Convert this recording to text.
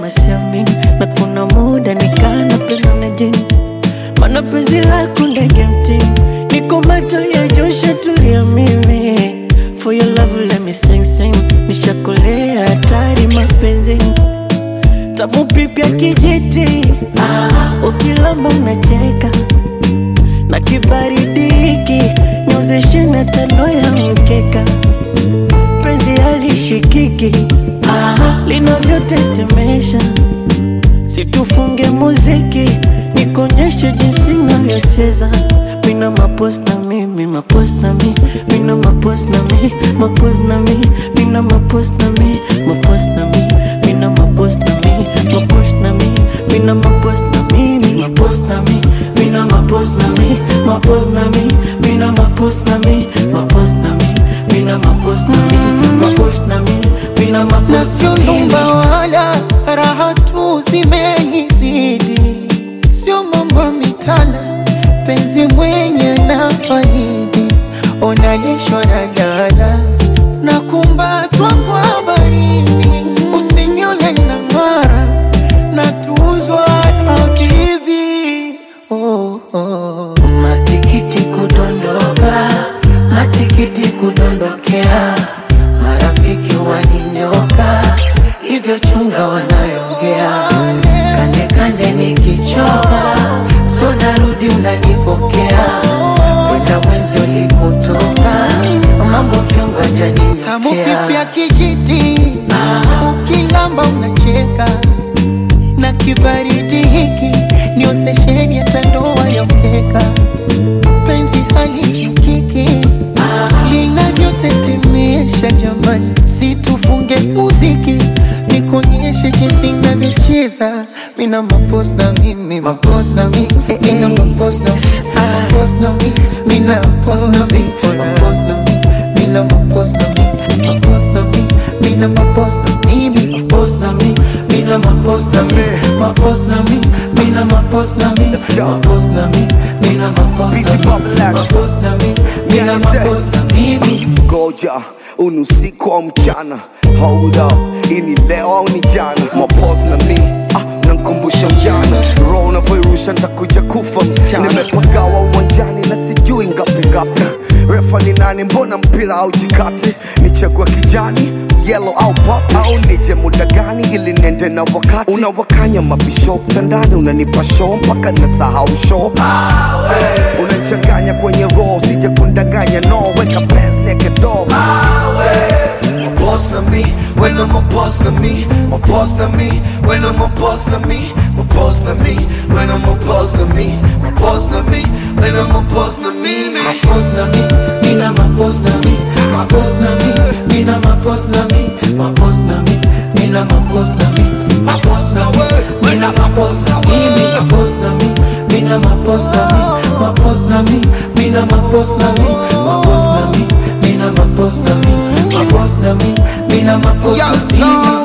kama siamini, na kuna muda nikana penda na jini. Mana penzi lako ndege mtini, niko macho ya Joshua tulia mimi. For your love let me sing sing, nishakolea hatari mapenzini. Tamu pipi ya kijiti, ukilamba unacheka. Na kibaridi hiki, niozeshe na tano ya mkeka. Penzi halishikiki, linavyotetemesha. Situfunge muziki, nikonyeshe jinsi navyocheza. Mina mapost na mi, mi mapost na mi. Mina mapost na mi, mapost na mi. Mina mapost na mi, mapost na mi. Mina mapost na mi, mapost na mi. Mina mapost na mi, mi mapost na mi. Mina mapost na mi, mapost na mi. Mina mapost na mi, mapost na mi. Mina mapost na mi, mapost na mi. Mina mapost na mi. Sio numba wala raha tu zimenizidi, sio mambo mitana, penzi mwenye na faidi. Onalishwa na gala na kumbatwa kwa baridi, usinione na mara na tuzwa na bibi. Oh, oh. Matikiti kudondoka, matikiti kudondokea, marafiki waninyoka, hivyo chunga wanayongea. Kande kande nikichoka, so narudi unanifokea. Kwenda mwenzi ulipotoka, mambo fyongo janini. Tamu pipi ya kijiti, ukilamba unacheka. Na kibaridi hiki, niozesheni hata ndoa ya mkeka. Penzi halishikiki, linavyotetemesha jamani. Situfunge muziki, nikonyeshe jinsi navyocheza. Mina mapost na mi, mi mapost na mi. Mina mapost na mi, mapost na mi. Mina mapost na mi, mapost na mi. Mina mapost na mi, mapost na mi. Mina mapost na mi, mi mapost na mi. Mina mapost na mi, mapost na mi. Mina mapost na mi, mapost na mi. Mina mapost na mi, mapost na mi. Mina mapost na mi. Goja, unusiku au mchana. Hold up, ini leo au ni jana. Mapost na mi, nankumbusha mjana. Roho unavyoirusha nitakuja kufa msichana. Nimepagawa uwanjani na sijui ngapi ngapi. Refa ni nani, mbona mpira au jikati? Nichagua kijani, yellow au pop, au nije muda gani ili nende na wakati? Unawakanya mabisho tandani, unanipa show mpaka nasahau show. Unachanganya kwenye roho, sija kundanganya no. Weka pants naked door. Boss na me, when I'm a boss na me, my boss na me, when I'm a boss na me, my boss na me, when I'm a boss na me, my boss na me, when I'm a boss na me, my boss na me, mina my boss na me, my boss na me, mina my boss na me, my boss na me, mina my boss na me, my boss na me, mina my boss na me, my boss na me, mina my boss na me, my boss na me, mina my boss na me, my boss na me, mina my boss na me, my boss na me, mina my boss na me.